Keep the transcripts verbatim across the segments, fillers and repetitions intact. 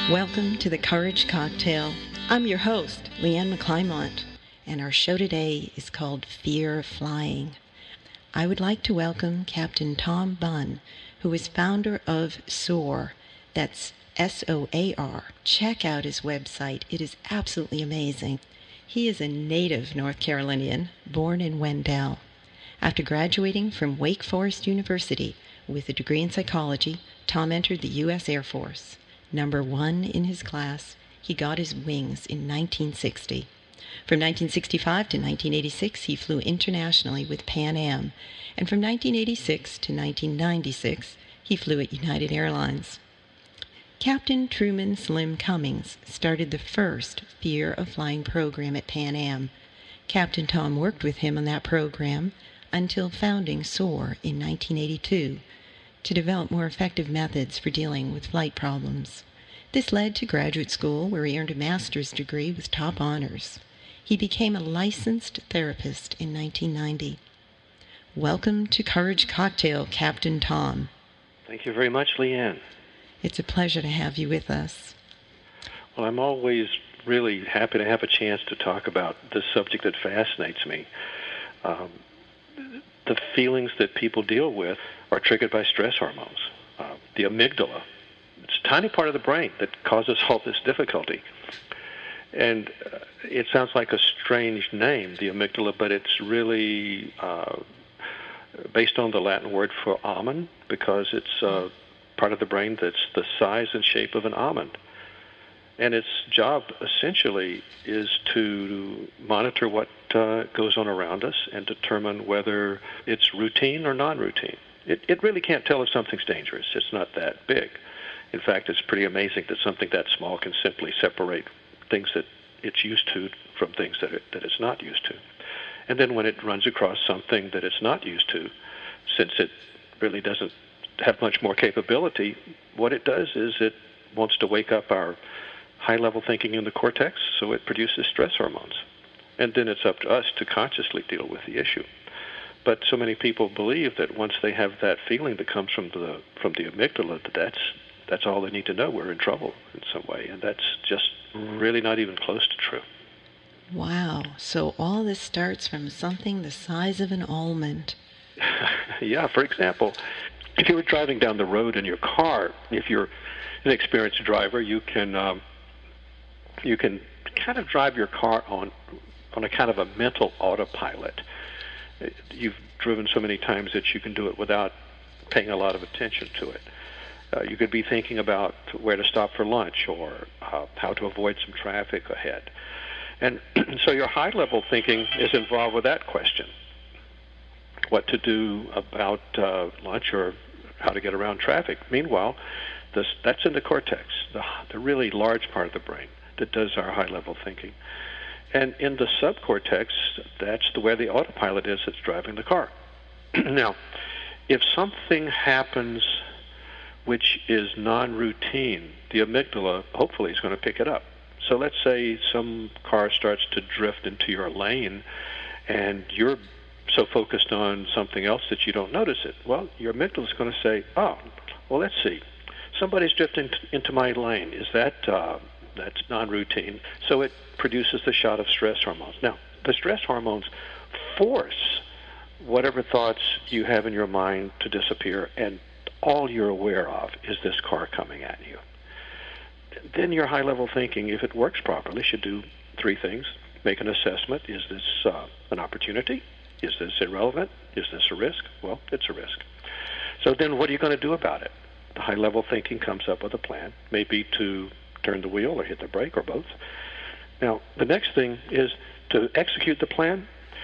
Welcome to the Courage Cocktail. I'm your host, Leanne McClymont, and our show today is called Fear of Flying. I would like to welcome Captain Tom Bunn, who is founder of SOAR. That's S O A R. Check out his website. It is absolutely amazing. He is a native North Carolinian, born in Wendell. After graduating from Wake Forest University with a degree in psychology, Tom entered the U S Air Force. Number one in his class, he got his wings in nineteen sixty. From nineteen sixty-five to nineteen eighty-six, he flew internationally with Pan Am, and from nineteen eighty-six to nineteen ninety-six, he flew at United Airlines. Captain Truman Slim Cummings started the first Fear of Flying program at Pan Am. Captain Tom worked with him on that program until founding SOAR in nineteen eighty-two to develop more effective methods for dealing with flight problems. This led to graduate school, where he earned a master's degree with top honors. He became a licensed therapist in nineteen ninety. Welcome to Courage Cocktail, Captain Tom. Thank you very much, Leanne. It's a pleasure to have you with us. Well, I'm always really happy to have a chance to talk about this subject that fascinates me. Um, the feelings that people deal with are triggered by stress hormones. Uh, the amygdala, it's a tiny part of the brain that causes all this difficulty. And uh, it sounds like a strange name, the amygdala, but it's really uh, based on the Latin word for almond, because it's uh, part of the brain that's the size and shape of an almond. And its job essentially is to monitor what uh, goes on around us and determine whether it's routine or non-routine. It, it really can't tell if something's dangerous. It's not that big. In fact, it's pretty amazing that something that small can simply separate things that it's used to from things that, it, that it's not used to. And then when it runs across something that it's not used to, since it really doesn't have much more capability, what it does is it wants to wake up our high-level thinking in the cortex, so it produces stress hormones. And then it's up to us to consciously deal with the issue. But so many people believe that once they have that feeling that comes from the from the amygdala, that that's, that's all they need to know. We're in trouble in some way, and that's just really not even close to true. Wow. So all this starts from something the size of an almond. Yeah, for example, if you were driving down the road in your car, if you're an experienced driver, you can um, you can kind of drive your car on on a kind of a mental autopilot. You've driven so many times that you can do it without paying a lot of attention to it. Uh, you could be thinking about where to stop for lunch or uh, how to avoid some traffic ahead. And so your high-level thinking is involved with that question: what to do about uh, lunch or how to get around traffic. Meanwhile, this, that's in the cortex, the, the really large part of the brain that does our high-level thinking. And in the subcortex, that's the, where the autopilot is that's driving the car. Now, if something happens which is non-routine, the amygdala hopefully is going to pick it up. So let's say some car starts to drift into your lane, and you're so focused on something else that you don't notice it. Well, your amygdala is going to say, oh, well, let's see. Somebody's drifting t- into my lane. Is that, uh, that's non-routine. So it produces the shot of stress hormones. Now, the stress hormones force whatever thoughts you have in your mind to disappear, and all you're aware of is this car coming at you. Then your high-level thinking, if it works properly, should do three things. Make an assessment. Is this uh, an opportunity? Is this irrelevant? Is this a risk? Well, it's a risk. So then what are you going to do about it? The high-level thinking comes up with a plan, maybe to turn the wheel or hit the brake or both. Now, the next thing is to execute the plan.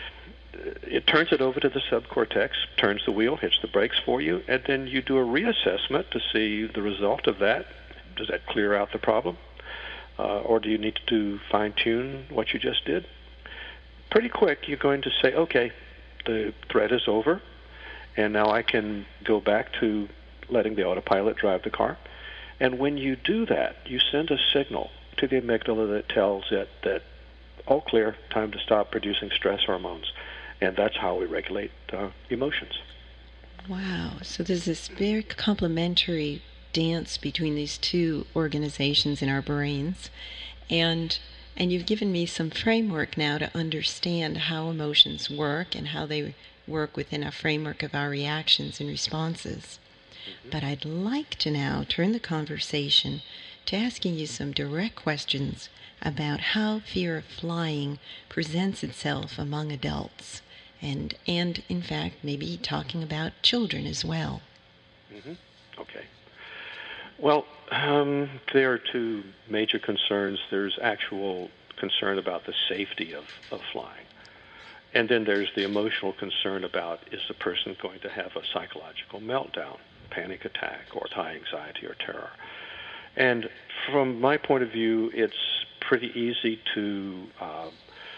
It turns it over to the subcortex, turns the wheel, hits the brakes for you, and then you do a reassessment to see the result of that. Does that clear out the problem? Uh, or do you need to fine-tune what you just did? Pretty quick, you're going to say, okay, the threat is over, and now I can go back to letting the autopilot drive the car. And when you do that, you send a signal to the amygdala that tells it that, all clear, time to stop producing stress hormones. And that's how we regulate uh, emotions. Wow. So there's this very complementary dance between these two organizations in our brains. And and you've given me some framework now to understand how emotions work and how they work within a framework of our reactions and responses. Mm-hmm. But I'd like to now turn the conversation to asking you some direct questions about how fear of flying presents itself among adults, and, and in fact, maybe talking about children as well. Mm-hmm. Okay. Well, um, there are two major concerns. There's actual concern about the safety of, of flying. And then there's the emotional concern about, is the person going to have a psychological meltdown, panic attack, or high anxiety or terror? And from my point of view, it's pretty easy to uh,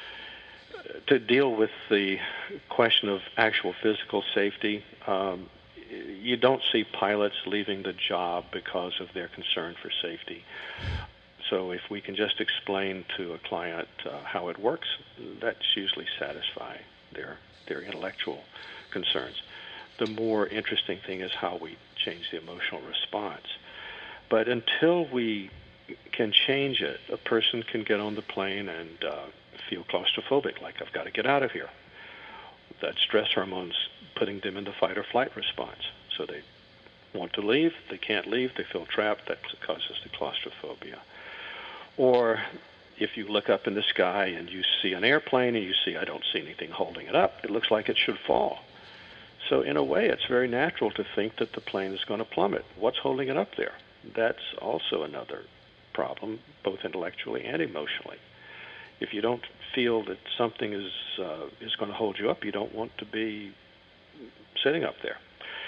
to deal with the question of actual physical safety. Um, you don't see pilots leaving the job because of their concern for safety. So if we can just explain to a client uh, how it works, that's usually satisfy their their intellectual concerns. The more interesting thing is how we change the emotional response. But until we can change it, a person can get on the plane and uh, feel claustrophobic, like I've got to get out of here. That stress hormone's putting them in the fight or flight response. So they want to leave, they can't leave, they feel trapped, that causes the claustrophobia. Or if you look up in the sky and you see an airplane and you see, I don't see anything holding it up, it looks like it should fall. So in a way, it's very natural to think that the plane is going to plummet. What's holding it up there? That's also another problem, both intellectually and emotionally. If you don't feel that something is uh, is going to hold you up, you don't want to be sitting up there.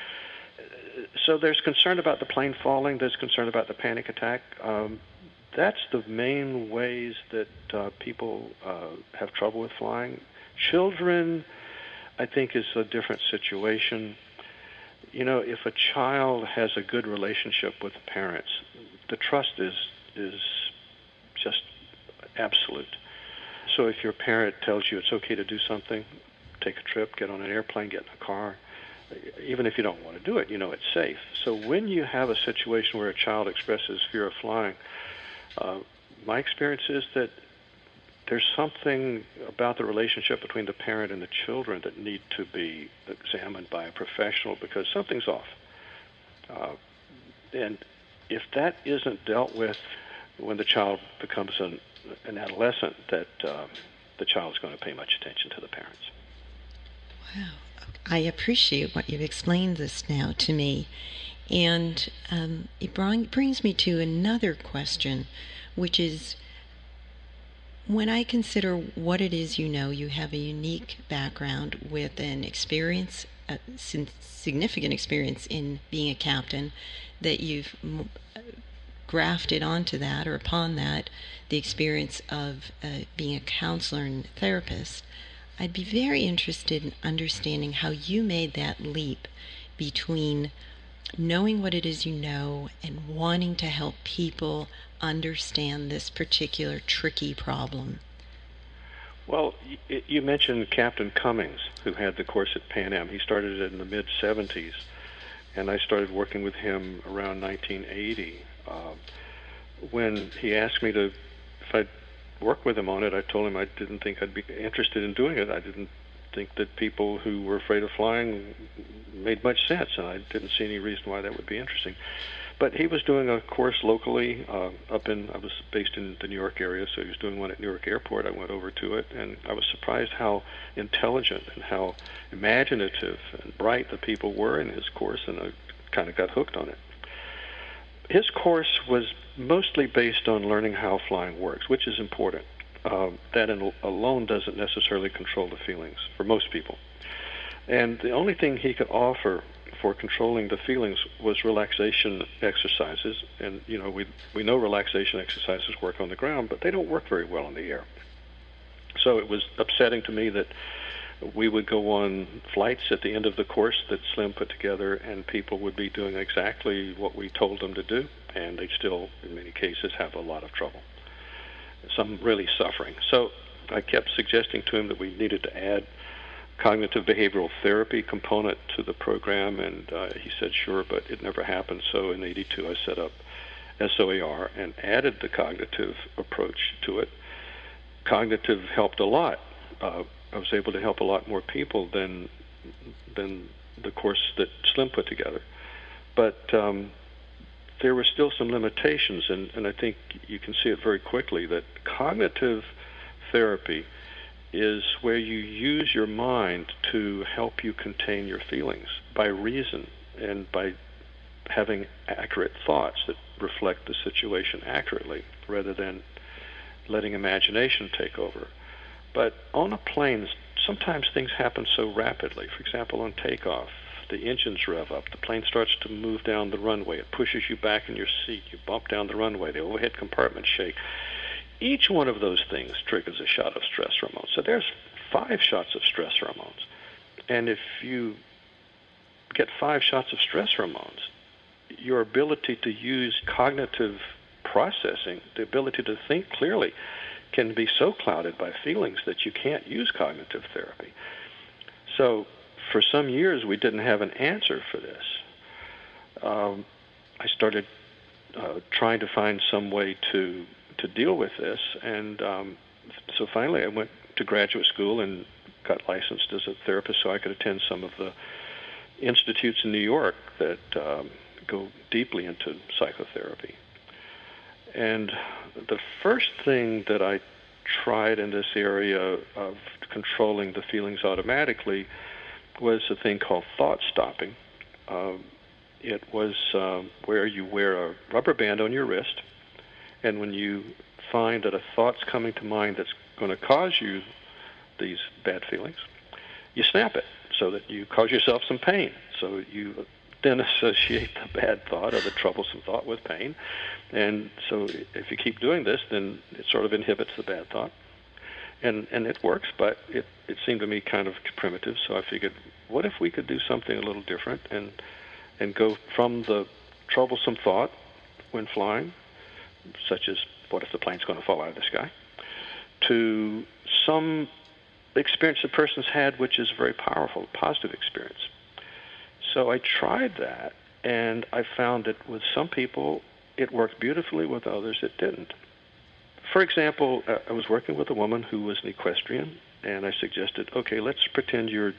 So there's concern about the plane falling. There's concern about the panic attack. Um, that's the main ways that uh, people uh, have trouble with flying. Children, I think, is a different situation. You know, if a child has a good relationship with the parents, the trust is is just absolute. So if your parent tells you it's okay to do something, take a trip, get on an airplane, get in a car, even if you don't want to do it, you know it's safe. So when you have a situation where a child expresses fear of flying, uh, my experience is that there's something about the relationship between the parent and the children that need to be examined by a professional because something's off. Uh, and if that isn't dealt with when the child becomes an, an adolescent, that uh, the child is going to pay much attention to the parents. Wow. I appreciate what you've explained this now to me. And um, it brings me to another question, which is, when I consider what it is you know, you have a unique background with an experience, a significant experience in being a captain, that you've grafted onto that or upon that the experience of uh, being a counselor and therapist. I'd be very interested in understanding how you made that leap between knowing what it is you know and wanting to help people understand this particular tricky problem. Well, you mentioned Captain Cummings, who had the course at Pan Am. He started it in the mid seventies, and I started working with him around nineteen eighty. Uh, when he asked me to, if I'd work with him on it, I told him I didn't think I'd be interested in doing it. I didn't think that people who were afraid of flying made much sense, and I didn't see any reason why that would be interesting. But he was doing a course locally uh, up in, I was based in the New York area, so he was doing one at Newark Airport. I went over to it, and I was surprised how intelligent and how imaginative and bright the people were in his course, and I kind of got hooked on it. His course was mostly based on learning how flying works, which is important. Uh, that in, alone doesn't necessarily control the feelings for most people. And the only thing he could offer for controlling the feelings was relaxation exercises. And, you know, we we know relaxation exercises work on the ground, but they don't work very well in the air. So it was upsetting to me that we would go on flights at the end of the course that Slim put together, and people would be doing exactly what we told them to do, and they'd still, in many cases, have a lot of trouble. Some really suffering. So I kept suggesting to him that we needed to add cognitive behavioral therapy component to the program, and uh, he said sure, but it never happened. So in eighty-two, I set up S O A R and added the cognitive approach to it. Cognitive helped a lot. Uh, I was able to help a lot more people than than the course that Slim put together. But um, there were still some limitations, and, and I think you can see it very quickly that cognitive therapy is where you use your mind to help you contain your feelings by reason and by having accurate thoughts that reflect the situation accurately rather than letting imagination take over. But on a plane, sometimes things happen so rapidly. For example, on takeoff, the engines rev up, the plane starts to move down the runway, it pushes you back in your seat, you bump down the runway, the overhead compartments shake. Each one of those things triggers a shot of stress hormones. So there's five shots of stress hormones. And if you get five shots of stress hormones, your ability to use cognitive processing, the ability to think clearly, can be so clouded by feelings that you can't use cognitive therapy. So for some years, we didn't have an answer for this. Um, I started uh, trying to find some way to to deal with this, and um, so finally I went to graduate school and got licensed as a therapist so I could attend some of the institutes in New York that um, go deeply into psychotherapy. And the first thing that I tried in this area of controlling the feelings automatically was a thing called thought stopping. Um, it was um, where you wear a rubber band on your wrist, and when you find that a thought's coming to mind that's going to cause you these bad feelings, you snap it so that you cause yourself some pain. So you then associate the bad thought or the troublesome thought with pain. And so if you keep doing this, then it sort of inhibits the bad thought. And and it works, but it, it seemed to me kind of primitive, so I figured, what if we could do something a little different and and go from the troublesome thought when flying, such as what if the plane's going to fall out of the sky, to some experience the person's had which is very powerful, a positive experience. So I tried that, and I found that with some people it worked beautifully, with others it didn't. For example, uh, I was working with a woman who was an equestrian, and I suggested, okay, let's pretend you're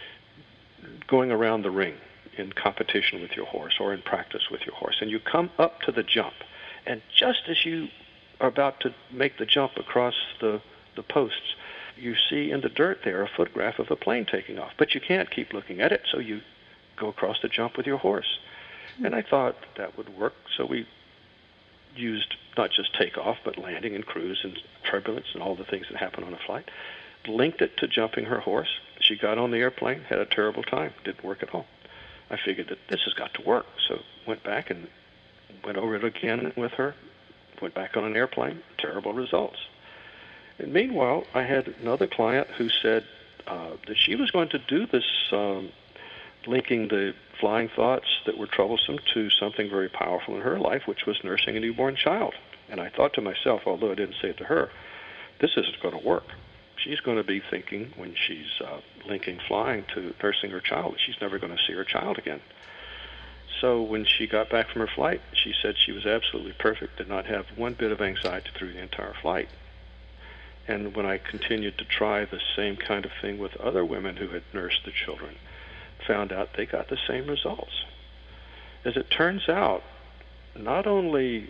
going around the ring in competition with your horse or in practice with your horse, and you come up to the jump, and just as you are about to make the jump across the, the posts, you see in the dirt there a photograph of a plane taking off, but you can't keep looking at it, so you go across the jump with your horse. And I thought that would work, so we used not just takeoff, but landing and cruise and turbulence and all the things that happen on a flight, linked it to jumping her horse. She got on the airplane, had a terrible time, didn't work at all. I figured that this has got to work, so went back and went over it again with her, went back on an airplane, terrible results. And meanwhile, I had another client who said uh, that she was going to do this um, linking the flying thoughts that were troublesome to something very powerful in her life, which was nursing a newborn child. And I thought to myself, although I didn't say it to her, this isn't going to work. She's going to be thinking when she's uh, linking flying to nursing her child that she's never going to see her child again. So when she got back from her flight, she said she was absolutely perfect, did not have one bit of anxiety through the entire flight. And when I continued to try the same kind of thing with other women who had nursed the children, found out they got the same results. As it turns out, not only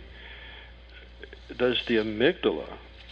does the amygdala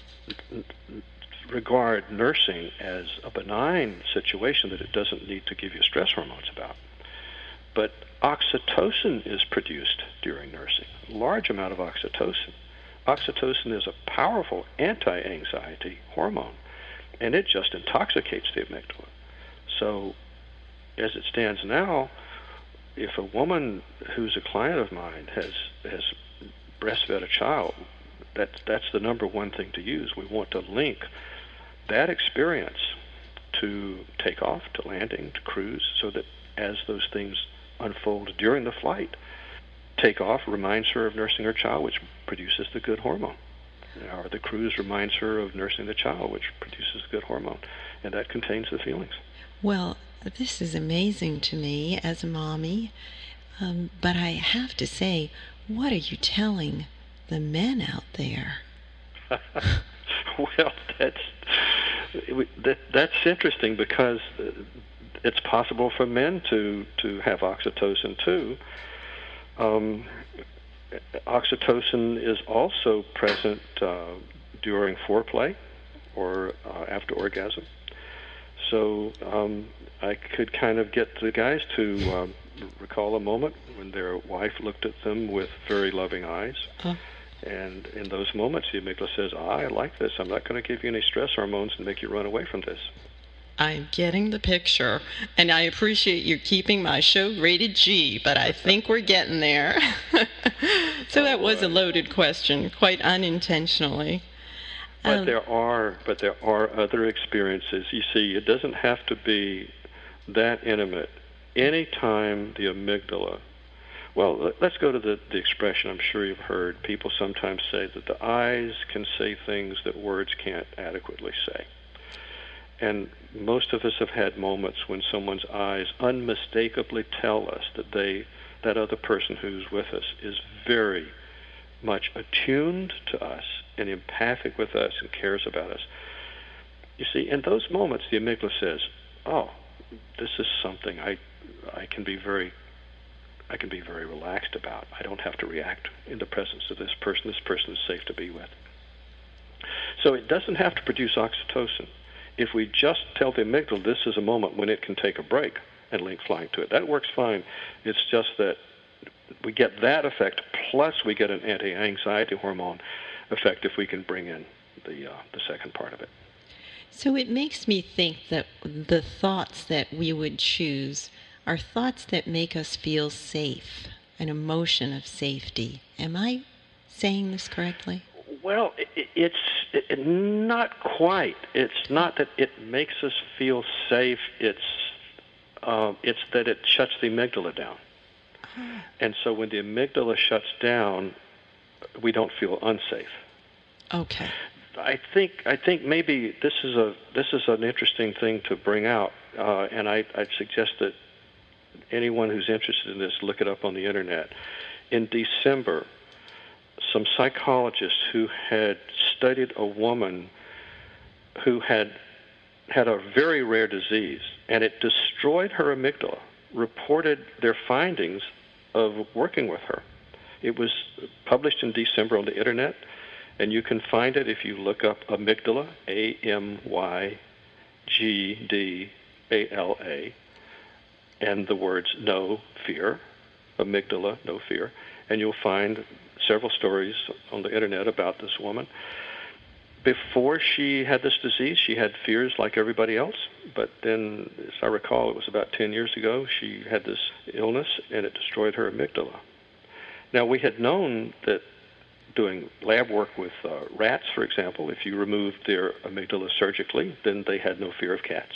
regard nursing as a benign situation that it doesn't need to give you stress hormones about, but oxytocin is produced during nursing, a large amount of oxytocin. Oxytocin is a powerful anti-anxiety hormone, and it just intoxicates the amygdala. So as it stands now, if a woman who's a client of mine has has breastfed a child, that's, that's the number one thing to use. We want to link that experience to takeoff, to landing, to cruise, so that as those things unfold during the flight, takeoff reminds her of nursing her child, which produces the good hormone. Or the cruise reminds her of nursing the child, which produces good hormone. And that contains the feelings. Well, this is amazing to me as a mommy, um, but I have to say, what are you telling the men out there? Well, that's that, that's interesting because it's possible for men to to have oxytocin too. Um, oxytocin is also present uh, during foreplay or uh, after orgasm. So um, I could kind of get the guys to um, recall a moment when their wife looked at them with very loving eyes. Uh. And in those moments, the amygdala says, I like this. I'm not going to give you any stress hormones and make you run away from this. I'm getting the picture, and I appreciate you keeping my show rated G, but I think we're getting there. So that was a loaded question, quite unintentionally. But Um, there are, but there are other experiences. You see, it doesn't have to be that intimate. Anytime the amygdala, well, let's go to the, the expression I'm sure you've heard. People sometimes say that the eyes can say things that words can't adequately say. And most of us have had moments when someone's eyes unmistakably tell us that they, that other person who's with us is very much attuned to us and empathic with us and cares about us. You see, in those moments, the amygdala says, "Oh, this is something I, I can be very, I can be very relaxed about. I don't have to react in the presence of this person. This person is safe to be with." So it doesn't have to produce oxytocin. If we just tell the amygdala this is a moment when it can take a break and link flying to it, that works fine. It's just that we get that effect, plus we get an anti-anxiety hormone effect if we can bring in the uh, the second part of it. So it makes me think that the thoughts that we would choose are thoughts that make us feel safe, an emotion of safety. Am I saying this correctly? Well, it, it's it, not quite. It's not that it makes us feel safe. It's uh, it's that it shuts the amygdala down. And so when the amygdala shuts down, we don't feel unsafe. Okay. I think I think maybe this is a this is an interesting thing to bring out, uh, and I I'd suggest that anyone who's interested in this look it up on the internet. In December, some psychologists who had studied a woman who had had a very rare disease, and it destroyed her amygdala, reported their findings of working with her. It was published in December on the internet, and you can find it if you look up amygdala, A M Y G D A L A, and the words no fear, amygdala, no fear, and you'll find several stories on the internet about this woman. Before she had this disease, she had fears like everybody else, but then, as I recall, it was about ten years ago, she had this illness, and it destroyed her amygdala. Now, we had known that doing lab work with uh, rats, for example, if you removed their amygdala surgically, then they had no fear of cats.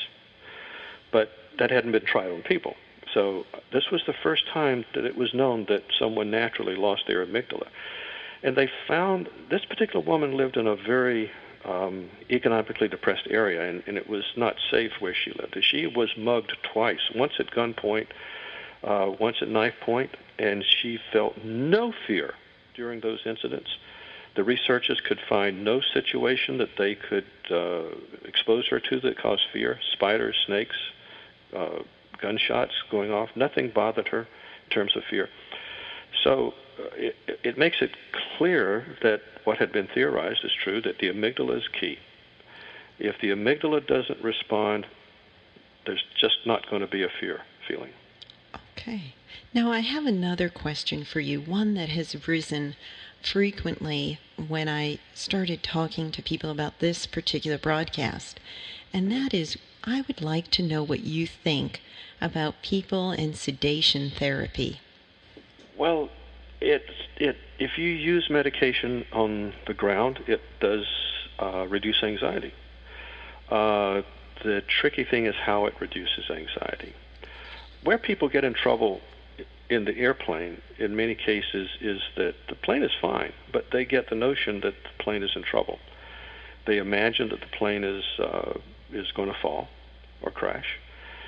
But that hadn't been tried on people. So this was the first time that it was known that someone naturally lost their amygdala. And they found this particular woman lived in a very um, economically depressed area, and, and it was not safe where she lived. She was mugged twice, once at gunpoint, uh, once at knife point, and she felt no fear during those incidents. The researchers could find no situation that they could uh, expose her to that caused fear. Spiders, snakes, uh, gunshots going off, nothing bothered her in terms of fear. So uh, it, it makes it clear that what had been theorized is true, that the amygdala is key. If the amygdala doesn't respond, there's just not going to be a fear feeling. Okay. Now I have another question for you, one that has risen frequently when I started talking to people about this particular broadcast, and that is, I would like to know what you think about people and sedation therapy. Well, it, it, if you use medication on the ground, it does uh, reduce anxiety. Uh, the tricky thing is how it reduces anxiety. Where people get in trouble in the airplane, in many cases, is that the plane is fine, but they get the notion that the plane is in trouble. They imagine that the plane is uh, is going to fall or crash,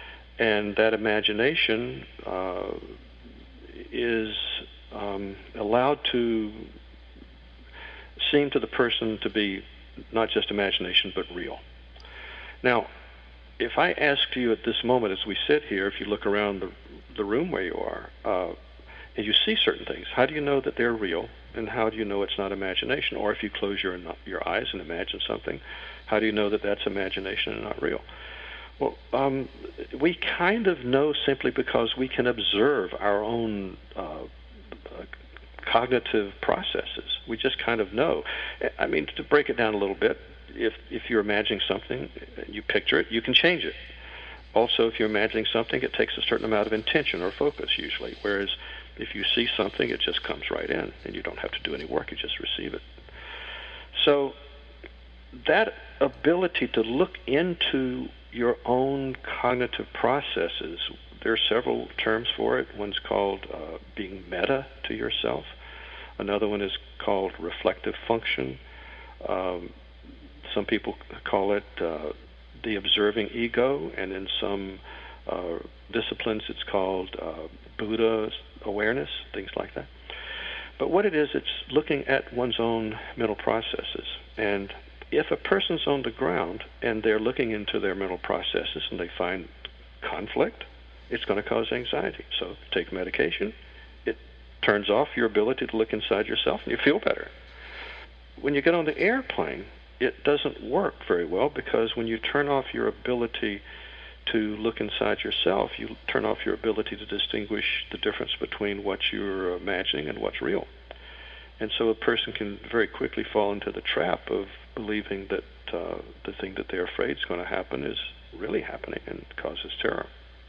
And that imagination uh, is um, allowed to seem to the person to be not just imagination, but real. Now, if I ask you at this moment as we sit here, if you look around the, the room where you are, uh, and you see certain things, how do you know that they're real, and how do you know it's not imagination? Or if you close your your eyes and imagine something, how do you know that that's imagination and not real? Well, um, we kind of know simply because we can observe our own uh, cognitive processes. We just kind of know. I mean, to break it down a little bit, if if you're imagining something, you picture it, you can change it. Also, if you're imagining something, it takes a certain amount of intention or focus usually, whereas if you see something, it just comes right in, and you don't have to do any work, you just receive it. So that ability to look into your own cognitive processes, there are several terms for it. One's called uh, being meta to yourself. Another one is called reflective function. Um, some people call it uh, the observing ego, and in some uh, disciplines it's called uh, Buddha awareness, things like that. But what it is, it's looking at one's own mental processes. And if a person's on the ground and they're looking into their mental processes and they find conflict, it's going to cause anxiety. So take medication, it turns off your ability to look inside yourself, and you feel better. When you get on the airplane, it doesn't work very well, because when you turn off your ability to look inside yourself, you turn off your ability to distinguish the difference between what you're imagining and what's real. And so a person can very quickly fall into the trap of believing that uh, the thing that they're afraid is going to happen is really happening and causes terror.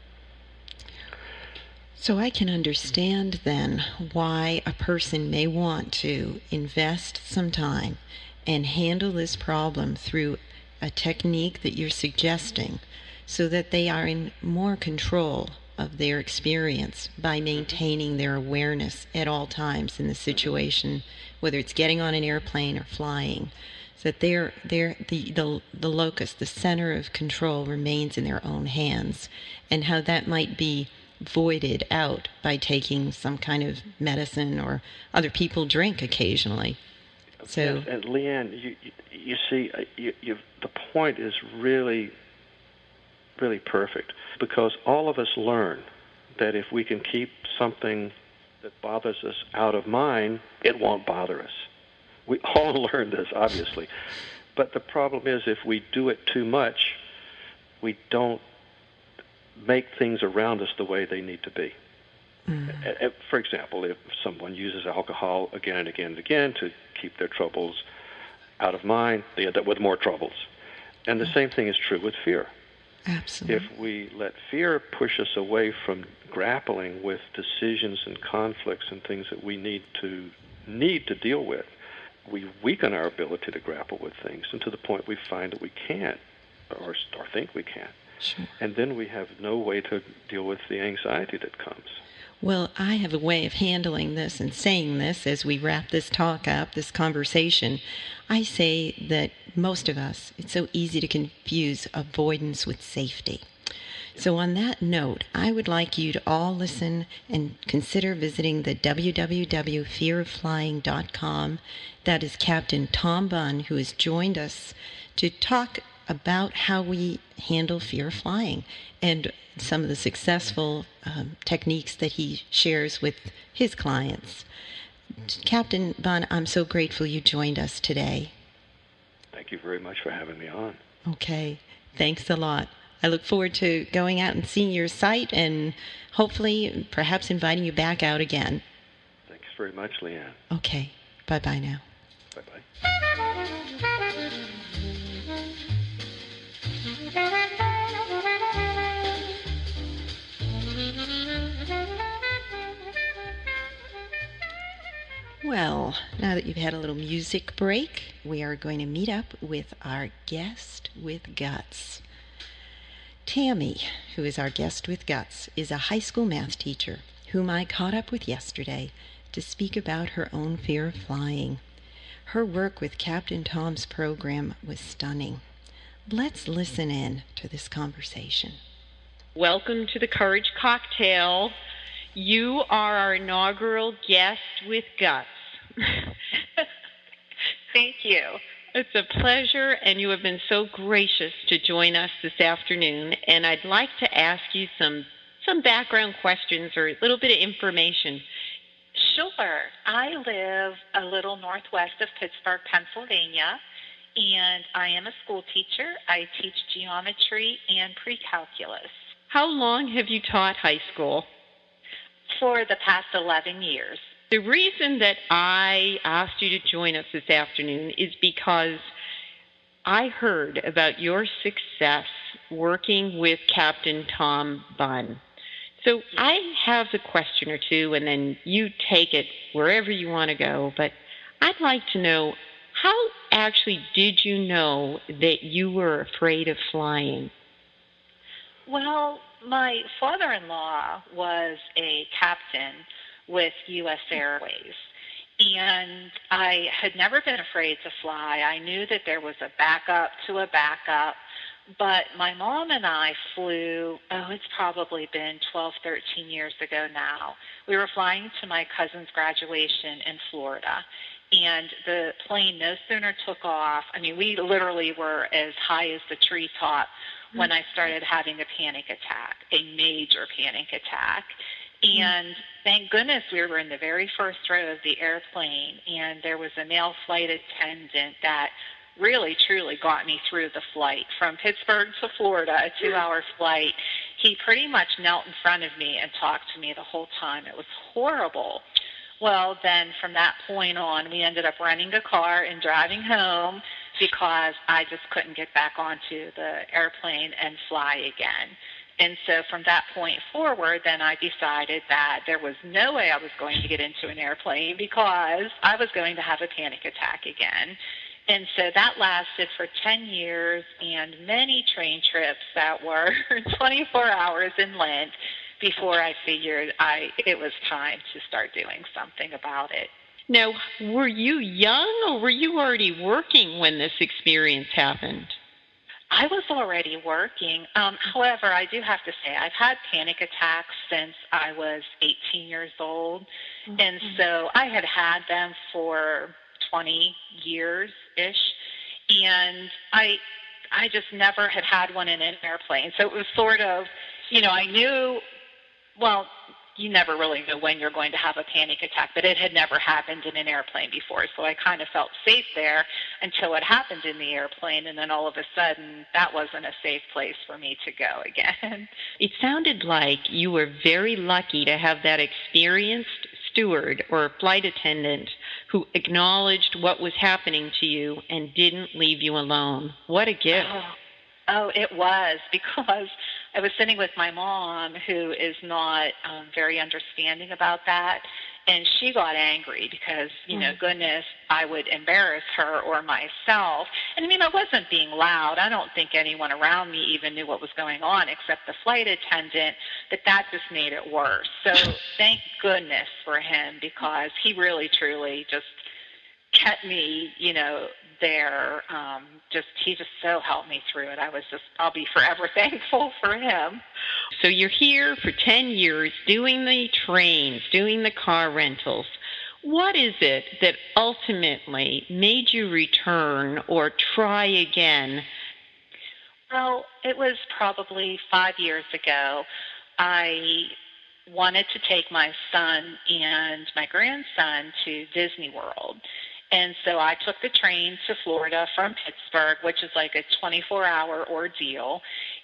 So I can understand then why a person may want to invest some time and handle this problem through a technique that you're suggesting, so that they are in more control of their experience by maintaining their awareness at all times in the situation, whether it's getting on an airplane or flying, so that they're, they're, the, the, the locus, the center of control remains in their own hands, and how that might be voided out by taking some kind of medicine, or other people drink occasionally. So, yes, and Leanne, you, you, you see, you, you, the point is really really perfect, because all of us learn that if we can keep something that bothers us out of mind, it won't bother us. We all learn this, obviously. But the problem is, if we do it too much, we don't make things around us the way they need to be. Mm. For example, if someone uses alcohol again and again and again to keep their troubles out of mind, they end up with more troubles. And the same thing is true with fear. Absolutely. If we let fear push us away from grappling with decisions and conflicts and things that we need to need to deal with, we weaken our ability to grapple with things, and to the point we find that we can't, or, or think we can't. Sure. And then we have no way to deal with the anxiety that comes. Well, I have a way of handling this and saying this as we wrap this talk up, this conversation. I say that most of us, it's so easy to confuse avoidance with safety. So on that note, I would like you to all listen and consider visiting the w w w dot fear of flying dot com. That is Captain Tom Bunn, who has joined us to talk about how we handle fear of flying and some of the successful um, techniques that he shares with his clients. Captain Bunn, I'm so grateful you joined us today. Thank you very much for having me on. Okay, thanks a lot. I look forward to going out and seeing your site, and hopefully perhaps inviting you back out again. Thanks very much, Leanne. Okay, bye-bye now. Bye-bye. Well, now that you've had a little music break, we are going to meet up with our guest with guts. Tammy, who is our guest with guts, is a high school math teacher whom I caught up with yesterday to speak about her own fear of flying. Her work with Captain Tom's program was stunning. Let's listen in to this conversation. Welcome to the Courage Cocktail. You are our inaugural guest with guts. Thank you. It's a pleasure, and you have been so gracious to join us this afternoon. And I'd like to ask you some some background questions or a little bit of information. Sure. I live a little northwest of Pittsburgh, Pennsylvania, and I am a school teacher. I teach geometry and pre-calculus. How long have you taught high school? For the past eleven years. The reason that I asked you to join us this afternoon is because I heard about your success working with Captain Tom Bunn. So I have a question or two, and then you take it wherever you want to go. But I'd like to know, how actually did you know that you were afraid of flying? Well, my father-in-law was a captain with U S Airways, and I had never been afraid to fly. I knew that there was a backup to a backup, but my mom and I flew, oh, it's probably been twelve, thirteen years ago now. We were flying to my cousin's graduation in Florida, and the plane no sooner took off. I mean, we literally were as high as the treetop when I started having a panic attack, a major panic attack. And thank goodness we were in the very first row of the airplane, and there was a male flight attendant that really, truly got me through the flight. From Pittsburgh to Florida, a two-hour flight, he pretty much knelt in front of me and talked to me the whole time. It was horrible. Well, then from that point on, we ended up renting a car and driving home because I just couldn't get back onto the airplane and fly again. And so from that point forward, then I decided that there was no way I was going to get into an airplane because I was going to have a panic attack again. And so that lasted for ten years and many train trips that were twenty-four hours in length before I figured I it was time to start doing something about it. Now, were you young or were you already working when this experience happened? I was already working. Um, however, I do have to say I've had panic attacks since I was eighteen years old. Mm-hmm. And so I had had them for twenty years-ish. And I I just never had had one in an airplane. So it was sort of, you know, I knew, well, you never really know when you're going to have a panic attack, but it had never happened in an airplane before, so I kind of felt safe there until it happened in the airplane, and then all of a sudden, that wasn't a safe place for me to go again. It sounded like you were very lucky to have that experienced steward or flight attendant who acknowledged what was happening to you and didn't leave you alone. What a gift. Oh. Oh, it was, because I was sitting with my mom, who is not um, very understanding about that, and she got angry because, you know, goodness, I would embarrass her or myself. And, I mean, I wasn't being loud. I don't think anyone around me even knew what was going on except the flight attendant, but that just made it worse. So thank goodness for him, because he really, truly just kept me, you know, there. Um, just he just so helped me through it. I was just, I'll be forever thankful for him. So you're here for ten years doing the trains, doing the car rentals. What is it that ultimately made you return or try again? Well, it was probably five years ago. I wanted to take my son and my grandson to Disney World. And so I took the train to Florida from Pittsburgh, which is like a twenty-four hour ordeal.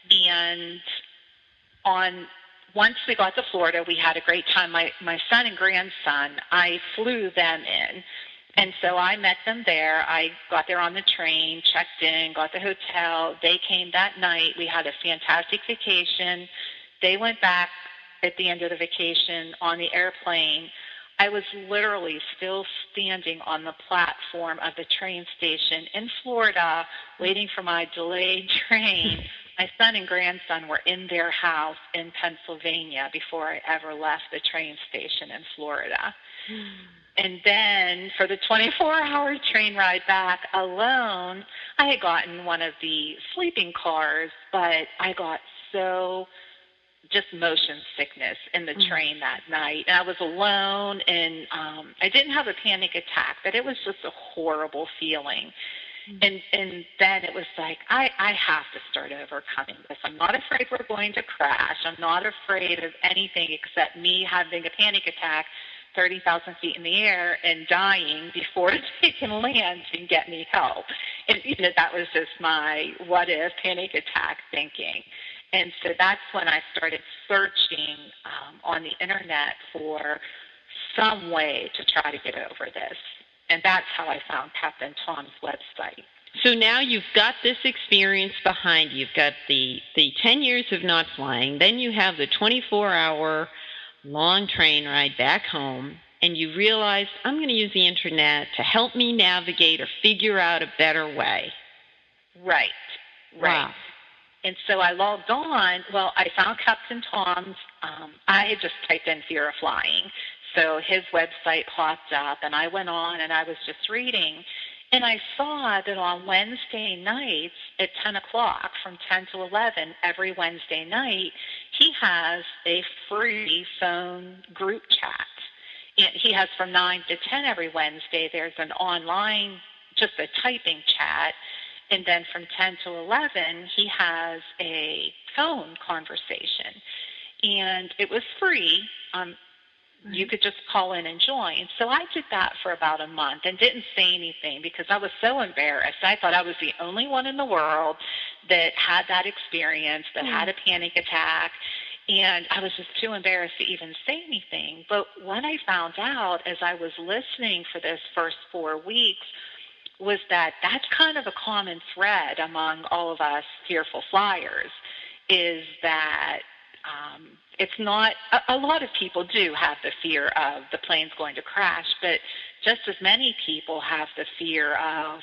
And on once we got to Florida, we had a great time. My, my son and grandson, I flew them in. And so I met them there. I got there on the train, checked in, got the hotel. They came that night. We had a fantastic vacation. They went back at the end of the vacation on the airplane. I was literally still standing on the platform of the train station in Florida waiting for my delayed train. My son and grandson were in their house in Pennsylvania before I ever left the train station in Florida. Mm. And then for the twenty-four hour train ride back alone, I had gotten one of the sleeping cars, but I got so just motion sickness in the Mm. train that night. And I was alone, and um, I didn't have a panic attack, but it was just a horrible feeling. And and then it was like, I, I have to start overcoming this. I'm not afraid we're going to crash. I'm not afraid of anything except me having a panic attack thirty thousand feet in the air and dying before they can land and get me help. And, you know, that was just my what if panic attack thinking. And so that's when I started searching um, on the internet for some way to try to get over this. And that's how I found Captain Tom's website. So now you've got this experience behind you. You've got the, the ten years of not flying. Then you have the twenty-four hour long train ride back home. And you realize, I'm going to use the internet to help me navigate or figure out a better way. Right, right. Wow. And so I logged on. Well, I found Captain Tom's. Um, I had just typed in fear of flying. So his website popped up, and I went on, and I was just reading. And I saw that on Wednesday nights at ten o'clock, from ten to eleven, every Wednesday night, he has a free phone group chat. And he has from nine to ten every Wednesday. There's an online, just a typing chat. And then from ten to eleven, he has a phone conversation. And it was free. Um, you could just call in and join. So I did that for about a month and didn't say anything because I was so embarrassed. I thought I was the only one in the world that had that experience, that mm. had a panic attack. And I was just too embarrassed to even say anything. But what I found out as I was listening for this first four weeks was that that's kind of a common thread among all of us fearful flyers, is that um, it's not, a, a lot of people do have the fear of the plane's going to crash, but just as many people have the fear of,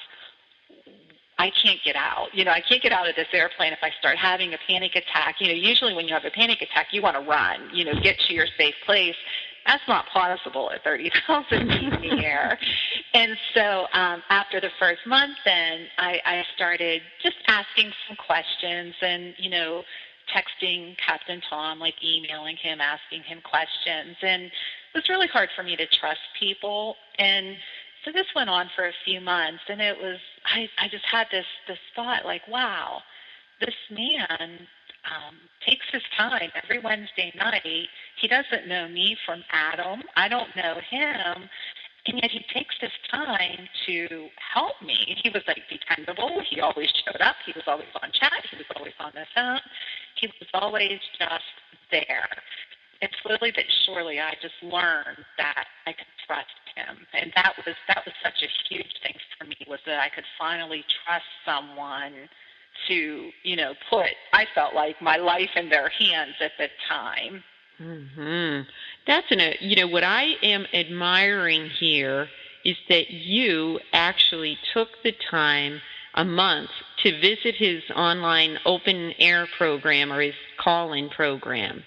I can't get out. You know, I can't get out of this airplane if I start having a panic attack. You know, usually when you have a panic attack, you want to run, you know, get to your safe place. That's not possible at thirty thousand feet in the air. And so um, after the first month, then I, I started just asking some questions and, you know, texting Captain Tom, like emailing him, asking him questions. And it was really hard for me to trust people. And so this went on for a few months, and it was, I, I just had this, this thought like, wow, this man um, takes his time every Wednesday night. He doesn't know me from Adam. I don't know him. And yet he takes this time to help me. He was, like, dependable. He always showed up. He was always on chat. He was always on the phone. He was always just there. And slowly but surely I just learned that I could trust him. And that was that was such a huge thing for me, was that I could finally trust someone to, you know, put, I felt like, my life in their hands at the time. Mm-hmm. That's an, you know, what I am admiring here is that you actually took the time, a month, to visit his online open air program or his call-in program.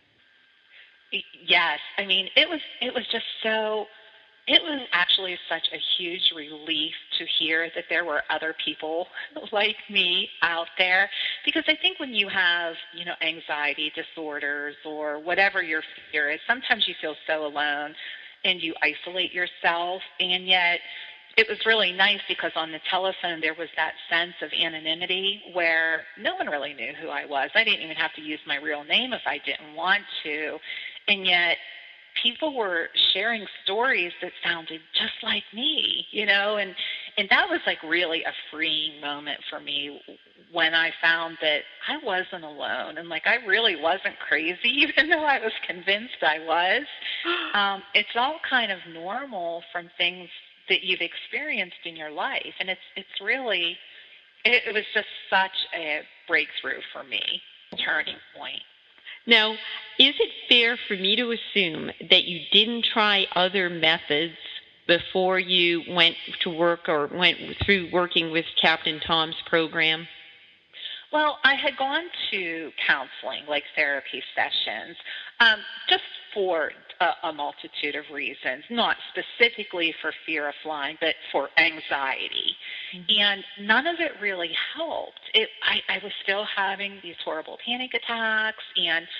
Yes, I mean, it was it was just so, it was actually such a huge relief to hear that there were other people like me out there, because I think when you have, you know, anxiety disorders or whatever your fear is, sometimes you feel so alone and you isolate yourself, and yet it was really nice because on the telephone there was that sense of anonymity where no one really knew who I was. I didn't even have to use my real name if I didn't want to. And yet people were sharing stories that sounded just like me, you know, and, and that was like really a freeing moment for me when I found that I wasn't alone and like I really wasn't crazy, even though I was convinced I was. Um, it's all kind of normal from things that you've experienced in your life. And it's it's really, it, it was just such a breakthrough for me, turning point. Now, is it fair for me to assume that you didn't try other methods before you went to work or went through working with Captain Tom's program? Well, I had gone to counseling, like therapy sessions, um, just for a, a multitude of reasons, not specifically for fear of flying, but for anxiety. Mm-hmm. And none of it really helped. It, I, I was still having these horrible panic attacks, and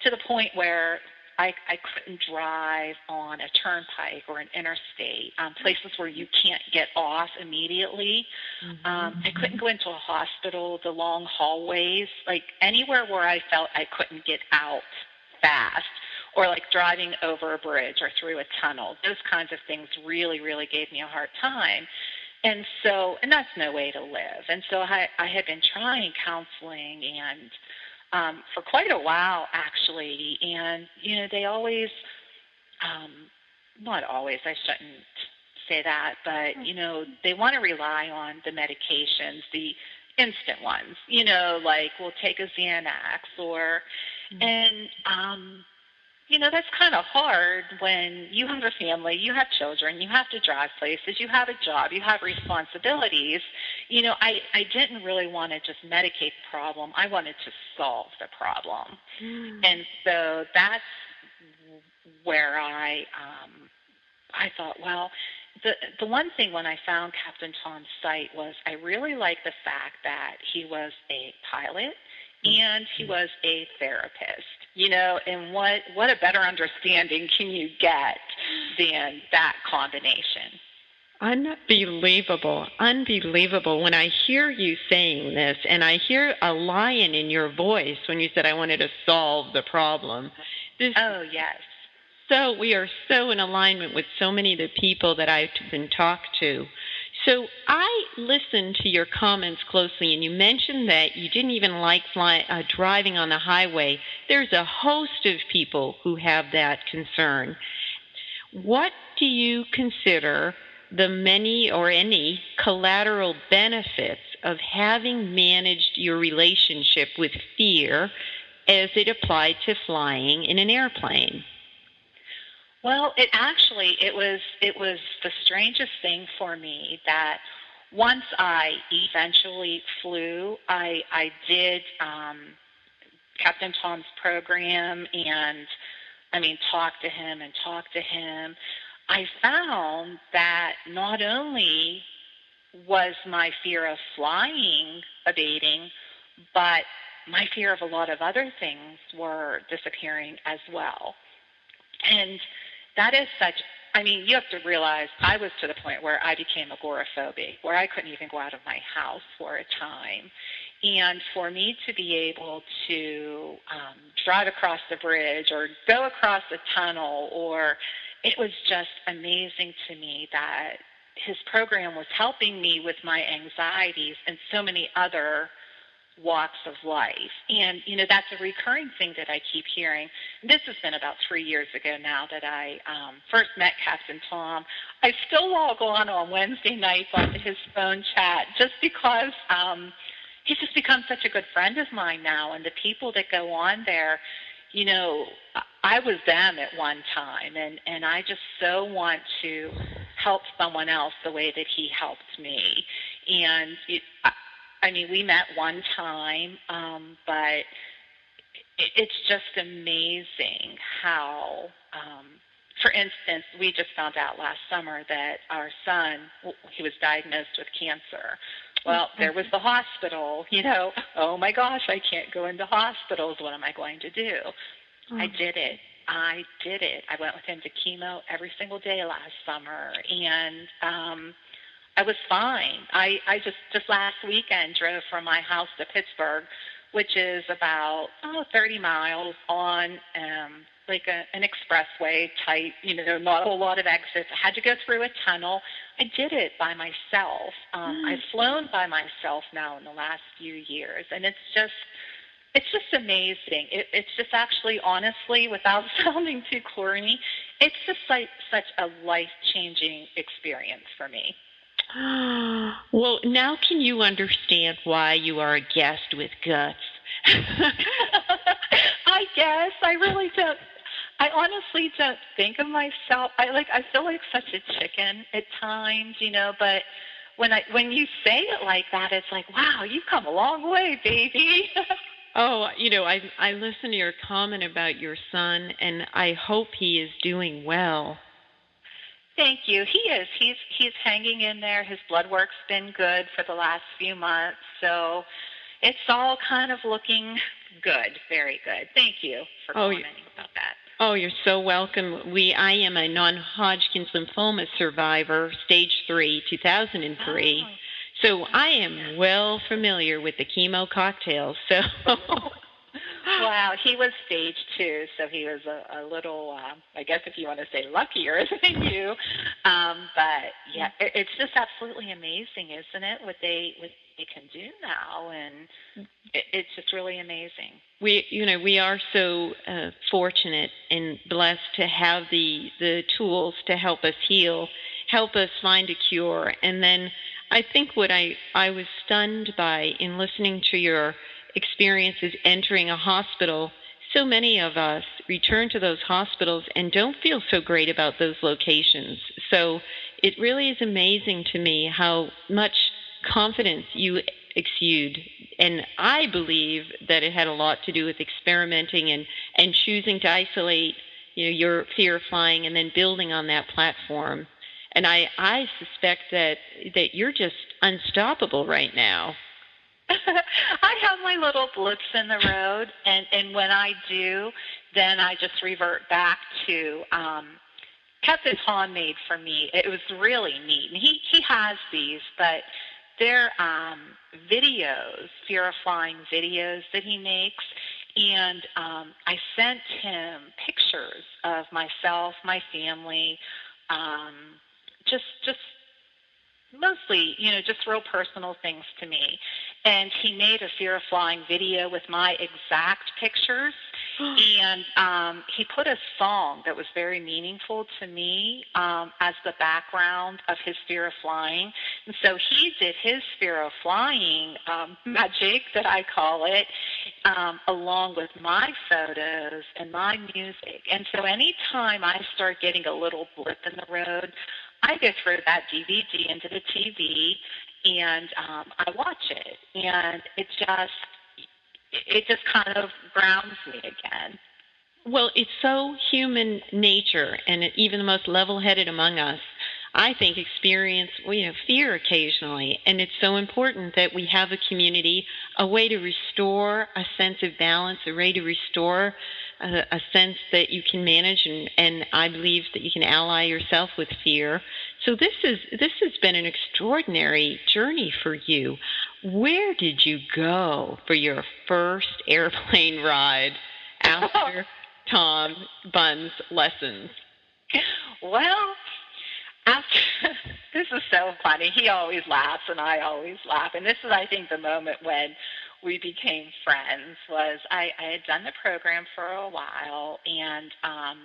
to the point where I, I couldn't drive on a turnpike or an interstate, um, places where you can't get off immediately. Mm-hmm. Um, I couldn't go into a hospital, the long hallways, like anywhere where I felt I couldn't get out fast, or like driving over a bridge or through a tunnel. Those kinds of things really, really gave me a hard time. And so, and that's no way to live. And so I, I had been trying counseling and Um, for quite a while, actually, and, you know, they always, um, not always, I shouldn't say that, but, you know, they want to rely on the medications, the instant ones, you know, like we'll take a Xanax or, mm-hmm. and, um, you know, that's kind of hard when you have a family, you have children, you have to drive places, you have a job, you have responsibilities. You know, I, I didn't really want to just medicate the problem. I wanted to solve the problem. Mm. And so that's where I um, I thought, well, the the one thing when I found Captain Tom's site was I really liked the fact that he was a pilot and he was a therapist, you know, and what, what a better understanding can you get than that combination? Unbelievable, unbelievable. When I hear you saying this, and I hear a lion in your voice when you said I wanted to solve the problem. This, oh, yes. So we are so in alignment with so many of the people that I've been talked to. So I listened to your comments closely, and you mentioned that you didn't even like fly, uh, driving on the highway. There's a host of people who have that concern. What do you consider the many or any collateral benefits of having managed your relationship with fear as it applied to flying in an airplane? Well, it actually, it was it was the strangest thing for me that once I eventually flew, I, I did um, Captain Tom's program and, I mean, talk to him and talk to him. I found that not only was my fear of flying abating, but my fear of a lot of other things were disappearing as well. And that is such, I mean, you have to realize I was to the point where I became agoraphobic, where I couldn't even go out of my house for a time. And for me to be able to um, drive across the bridge or go across a tunnel, or it was just amazing to me that his program was helping me with my anxieties and so many other walks of life. And, you know, that's a recurring thing that I keep hearing. This has been about three years ago now that I um, first met Captain Tom. I still log on on Wednesday nights onto his phone chat just because um, he's just become such a good friend of mine now. And the people that go on there, you know, I was them at one time, and, and I just so want to help someone else the way that he helped me. And it, I, I mean, we met one time, um, but it, it's just amazing how, um, for instance, we just found out last summer that our son, he was diagnosed with cancer. Well, there was the hospital, you know, oh my gosh, I can't go into hospitals. What am I going to do? Oh. I did it. I did it. I went with him to chemo every single day last summer, and um, I was fine. I, I just, just last weekend drove from my house to Pittsburgh, which is about oh, thirty miles on um, like a, an expressway type, you know, not a whole lot of exits. I had to go through a tunnel. I did it by myself. Um, mm. I've flown by myself now in the last few years, and it's just, it's just amazing. It, it's just actually, honestly, without sounding too corny, it's just like such a life-changing experience for me. Well, now can you understand why you are a guest with guts? I guess. I really don't. I honestly don't think of myself. I like. I feel like such a chicken at times, you know. But when I when you say it like that, it's like, wow, you've come a long way, baby. Oh, you know, I I listened to your comment about your son, and I hope he is doing well. Thank you. He is. He's he's hanging in there. His blood work's been good for the last few months, so it's all kind of looking Good, very good. Thank you for Oh, commenting about that. Oh, you're so welcome. We, I am a non-Hodgkin's lymphoma survivor, stage three, two thousand three. Oh. So I am well familiar with the chemo cocktails. So, wow, he was stage two, so he was a, a little, uh, I guess if you want to say luckier than you. Um, but yeah, it, it's just absolutely amazing, isn't it? What they what they can do now, and it, it's just really amazing. We, you know, we are so uh, fortunate and blessed to have the the tools to help us heal, help us find a cure. And then I think what I, I was stunned by in listening to your experiences entering a hospital, so many of us return to those hospitals and don't feel so great about those locations. So it really is amazing to me how much confidence you exude. And I believe that it had a lot to do with experimenting and, and choosing to isolate, you know, your fear of flying and then building on that platform. And I, I suspect that, that you're just unstoppable right now. I have my little blips in the road, and, and when I do, then I just revert back to um, Captain Tom made for me. It was really neat. And he, he has these, but they're um, videos, Fear of Flying videos that he makes. And um, I sent him pictures of myself, my family, um, just just mostly, you know, just real personal things to me. And he made a Fear of Flying video with my exact pictures. And um, he put a song that was very meaningful to me um, as the background of his Fear of Flying. And so he did his Fear of Flying um, magic, that I call it, um, along with my photos and my music. And so anytime I start getting a little blip in the road, I go throw that D V D into the T V, and um, I watch it. And it just... it just kind of grounds me again. Well, it's so human nature, and even the most level-headed among us, I think, experience, you know, fear occasionally. And it's so important that we have a community, a way to restore a sense of balance, a way to restore a, a sense that you can manage, and, and I believe that you can ally yourself with fear. So this is this has been an extraordinary journey for you. Where did you go for your first airplane ride after Tom Bunn's lessons? Well, after, this is so funny. He always laughs, and I always laugh. And this is, I think, the moment when we became friends. Was I, I had done the program for a while, and um,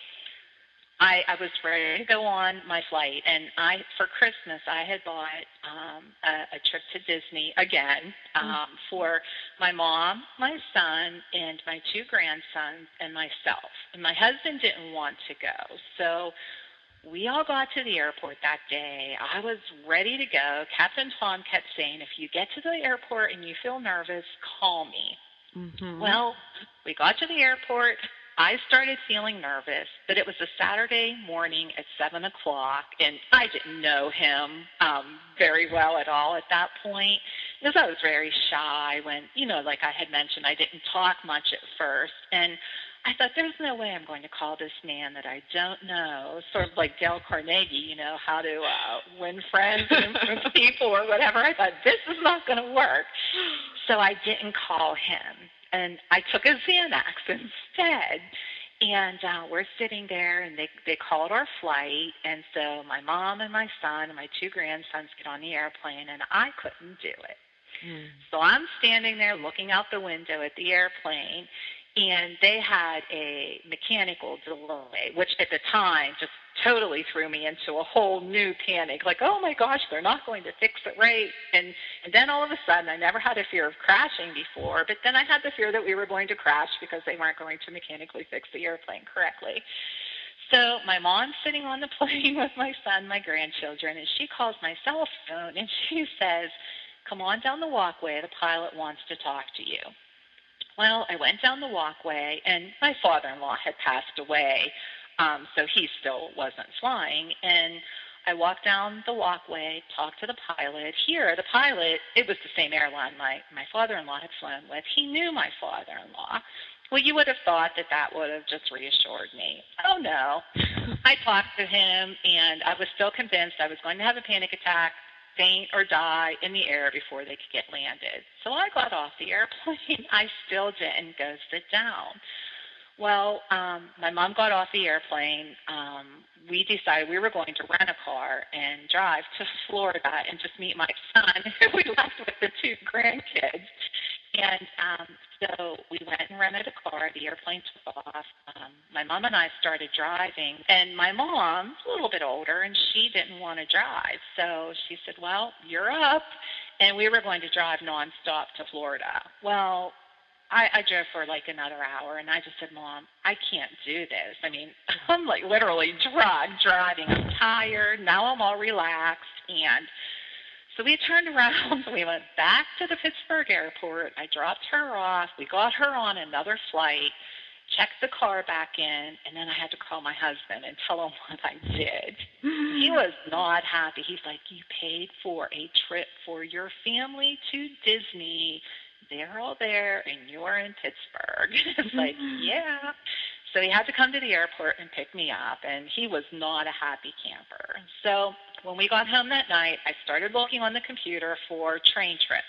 I, I was ready to go on my flight. And I, for Christmas, I had bought um, a, a trip to Disney again um, mm-hmm. for my mom, my son, and my two grandsons, and myself. And my husband didn't want to go, so we all got to the airport that day. I was ready to go. Captain Tom kept saying, if you get to the airport and you feel nervous, call me. Mm-hmm. Well, we got to the airport. I started feeling nervous, but it was a Saturday morning at seven o'clock, and I didn't know him um, very well at all at that point, because I was very shy when, you know, like I had mentioned, I didn't talk much at first. And I thought, there's no way I'm going to call this man that I don't know, sort of like Dale Carnegie, you know, how to uh, win friends and influence people or whatever. I thought, this is not going to work. So I didn't call him, and I took a Xanax instead. And uh, we're sitting there, and they, they called our flight, and so my mom and my son and my two grandsons get on the airplane, and I couldn't do it. Mm. So I'm standing there looking out the window at the airplane, and they had a mechanical delay, which at the time just totally threw me into a whole new panic. Like, oh my gosh, they're not going to fix it right. And, and then all of a sudden, I never had a fear of crashing before, but then I had the fear that we were going to crash because they weren't going to mechanically fix the airplane correctly. So my mom's sitting on the plane with my son, my grandchildren, and she calls my cell phone, and she says, come on down the walkway, the pilot wants to talk to you. Well, I went down the walkway, and my father-in-law had passed away, um, so he still wasn't flying. And I walked down the walkway, talked to the pilot. Here, the pilot, it was the same airline my, my father-in-law had flown with. He knew my father-in-law. Well, you would have thought that that would have just reassured me. Oh, no. I talked to him, and I was still convinced I was going to have a panic attack, faint or die in the air before they could get landed. So I got off the airplane. I still didn't go sit down. Well, um, my mom got off the airplane. Um, we decided we were going to rent a car and drive to Florida and just meet my son, who we left with the two grandkids. And um, so we went and rented a car. The airplane took off. Um, my mom and I started driving. And my mom, a little bit older, and she didn't want to drive. So she said, well, you're up. And we were going to drive nonstop to Florida. Well, I, I drove for like another hour, and I just said, Mom, I can't do this. I mean, I'm like literally drugged driving. I'm tired. Now I'm all relaxed. And so we turned around. We went back to the Pittsburgh airport. I dropped her off. We got her on another flight, checked the car back in, and then I had to call my husband and tell him what I did. He was not happy. He's like, you paid for a trip for your family to Disney. They're all there, and you're in Pittsburgh. It's like, yeah. So he had to come to the airport and pick me up, and he was not a happy camper. So when we got home that night, I started looking on the computer for train trips.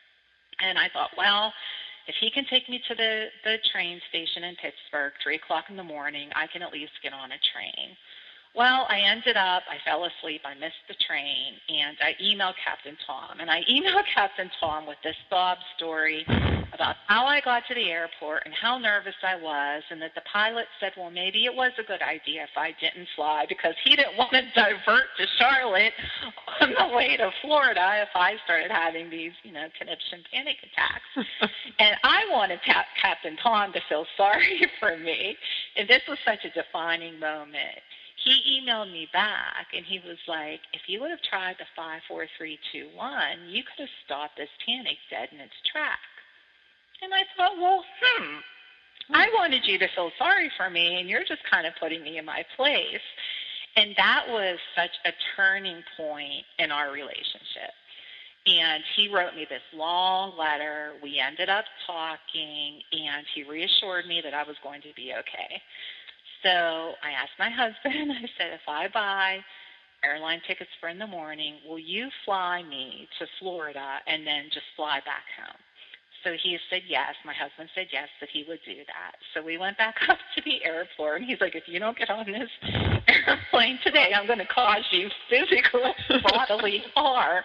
And I thought, well, if he can take me to the, the train station in Pittsburgh, three o'clock in the morning, I can at least get on a train. Well, I ended up, I fell asleep, I missed the train, and I emailed Captain Tom. And I emailed Captain Tom with this sob story about how I got to the airport and how nervous I was, and that the pilot said, well, maybe it was a good idea if I didn't fly because he didn't want to divert to Charlotte on the way to Florida if I started having these, you know, conniption panic attacks. And I wanted Cap- Captain Tom to feel sorry for me, and this was such a defining moment. He emailed me back, and he was like, if you would have tried the five, four, three, two, one, you could have stopped this panic dead in its track. And I thought, well, hmm, I wanted you to feel sorry for me, and you're just kind of putting me in my place. And that was such a turning point in our relationship. And he wrote me this long letter. We ended up talking, and he reassured me that I was going to be okay. So I asked my husband, I said, if I buy airline tickets for in the morning, will you fly me to Florida and then just fly back home? So he said yes. My husband said yes, that he would do that. So we went back up to the airport, and he's like, if you don't get on this airplane today, I'm going to cause you physical bodily harm.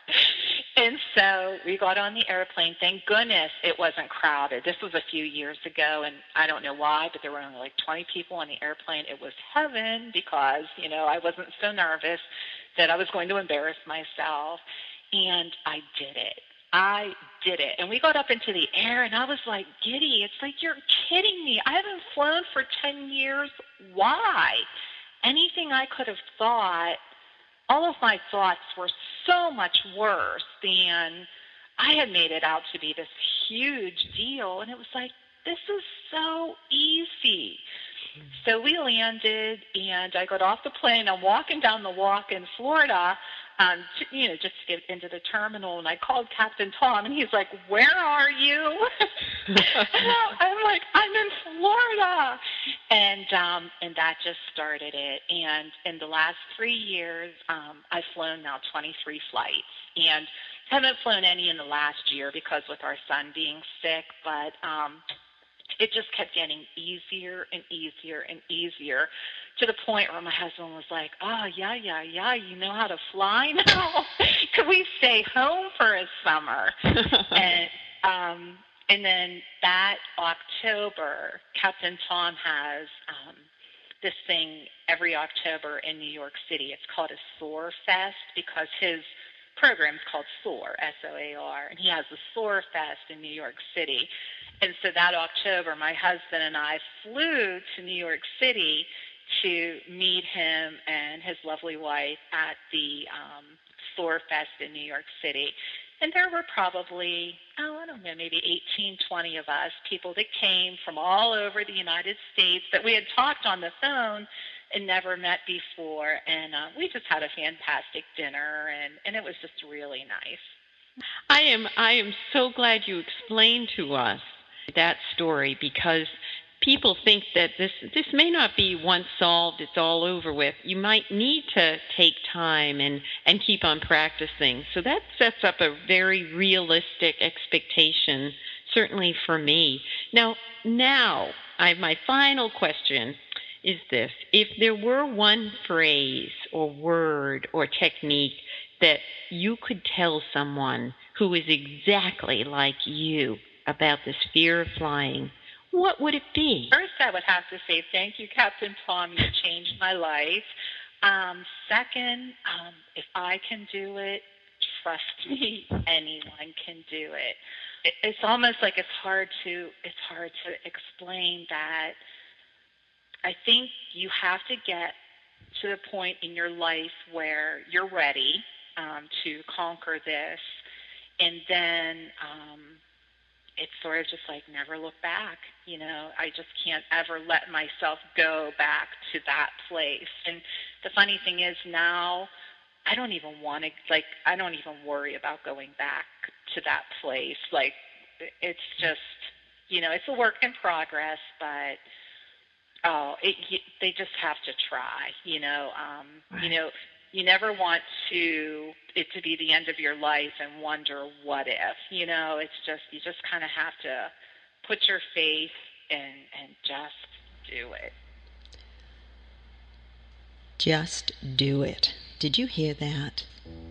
And so we got on the airplane. Thank goodness it wasn't crowded. This was a few years ago, and I don't know why, but there were only like twenty people on the airplane. It was heaven because, you know, I wasn't so nervous that I was going to embarrass myself. And I did it. I did it. And we got up into the air, and I was like giddy. It's like, you're kidding me. I haven't flown for ten years. Why? Anything I could have thought, all of my thoughts were so much worse than I had made it out to be this huge deal. And it was like, this is so easy. So we landed, and I got off the plane. I'm walking down the walk in Florida, um, to, you know, just to get into the terminal. And I called Captain Tom, and he's like, where are you? And I'm like, I'm in Florida. And um, and that just started it. And in the last three years, um, I've flown now twenty-three flights. And haven't flown any in the last year because with our son being sick, but um, it just kept getting easier and easier and easier to the point where my husband was like, oh, yeah, yeah, yeah, you know how to fly now? Could we stay home for a summer? and um, and then that October, Captain Tom has um, this thing every October in New York City. It's called a SOAR Fest because his program's called SOAR, S O A R, and he has a SOAR Fest in New York City. And so that October, my husband and I flew to New York City to meet him and his lovely wife at the um, SOAR Fest in New York City. And there were probably, oh, I don't know, maybe eighteen, twenty of us, people that came from all over the United States that we had talked on the phone and never met before. And uh, we just had a fantastic dinner, and, and it was just really nice. I am I am so glad you explained to us that story, because people think that this this may not be once solved, it's all over with. You might need to take time and, and keep on practicing. So that sets up a very realistic expectation, certainly for me. Now, now I, my final question is this. If there were one phrase or word or technique that you could tell someone who is exactly like you about this fear of flying, what would it be? First, I would have to say thank you, Captain Tom. You changed my life. Um, second, um, if I can do it, trust me, anyone can do it. it. It's almost like it's hard to it's hard to explain that. I think you have to get to the point in your life where you're ready um, to conquer this, and then um, it's sort of just like never look back. You know, I just can't ever let myself go back to that place. And the funny thing is now I don't even want to, like, I don't even worry about going back to that place. Like, it's just, you know, it's a work in progress, but oh, it, you, they just have to try, you know. Um, right. You know, you never want to it to be the end of your life and wonder what if, you know. It's just, you just kind of have to put your faith and and just do it. Just do it. Did you hear that?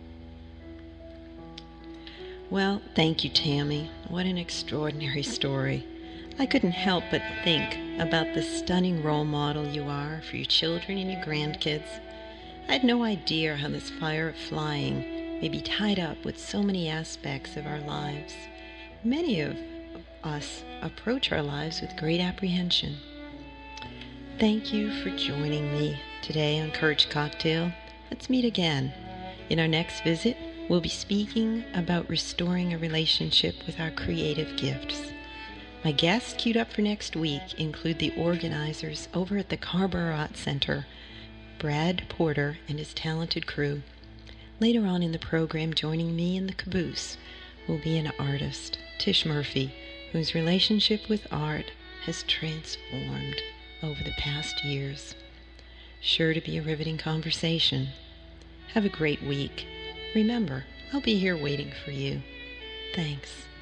Well, thank you, Tammy. What an extraordinary story. I couldn't help but think about the stunning role model you are for your children and your grandkids. I had no idea how this fire of flying may be tied up with so many aspects of our lives. Many of us approach our lives with great apprehension. Thank you for joining me today on Courage Cocktail. Let's meet again. In our next visit, we'll be speaking about restoring a relationship with our creative gifts. My guests queued up for next week include the organizers over at the Carrboro Art Center, Brad Porter and his talented crew. Later on in the program, joining me in the caboose will be an artist, Tish Murphy, whose relationship with art has transformed over the past years. Sure to be a riveting conversation. Have a great week. Remember, I'll be here waiting for you. Thanks.